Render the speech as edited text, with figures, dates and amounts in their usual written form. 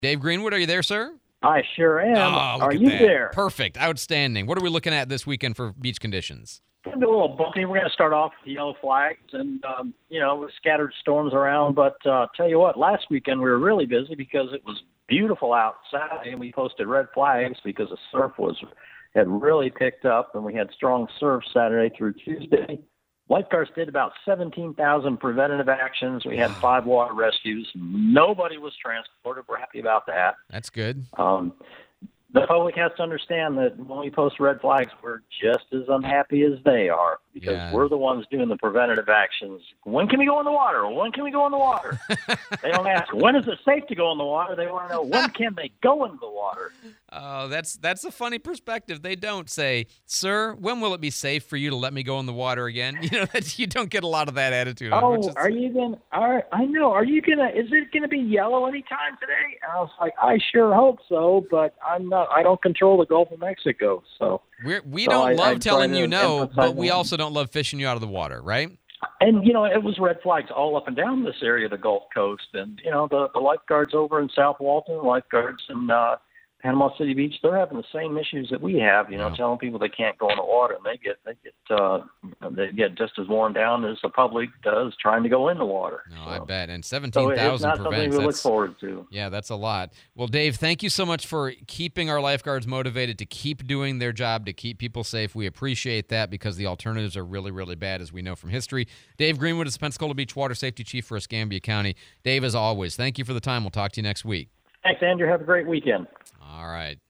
Dave Greenwood, are you there, sir? I sure am. Oh, look Are at you that. there? Perfect. Outstanding. What are we looking at this weekend for beach conditions? It's gonna be a little bumpy. We're going to start off with the yellow flags and, with scattered storms around. But tell you what, last weekend we were really busy because it was beautiful outside, and we posted red flags because the surf had really picked up, and we had strong surf Saturday through Tuesday. Lifeguards did about 17,000 preventative actions. We had 5 water rescues. Nobody was transported. We're happy about that. That's good. The public has to understand that when we post red flags, we're just as unhappy as they are because we're the ones doing the preventative actions. When can we go in the water? When can we go in the water? They don't ask, when is it safe to go in the water? They want to know, when can they go into the water? Oh, that's a funny perspective. They don't say, sir, when will it be safe for you to let me go in the water again? You don't get a lot of that attitude. Oh, are you going to, I know, are you going to, is it going to be yellow anytime today? And I was like, I sure hope so, but I don't control the Gulf of Mexico. So we don't love telling you no, but we that. also don't love fishing you out of the water, right? And, it was red flags all up and down this area of the Gulf Coast. And, the lifeguards over in South Walton, lifeguards in Panama City Beach, they're having the same issues that we have, telling people they can't go in the water. And they get just as worn down as the public does trying to go in the water. No, so, I bet. And so 17,000 it's not prevents. Something we look forward to. Yeah, that's a lot. Well, Dave, thank you so much for keeping our lifeguards motivated to keep doing their job, to keep people safe. We appreciate that because the alternatives are really, really bad, as we know from history. Dave Greenwood is Pensacola Beach Water Safety Chief for Escambia County. Dave, as always, thank you for the time. We'll talk to you next week. Thanks, Andrew. Have a great weekend. All right.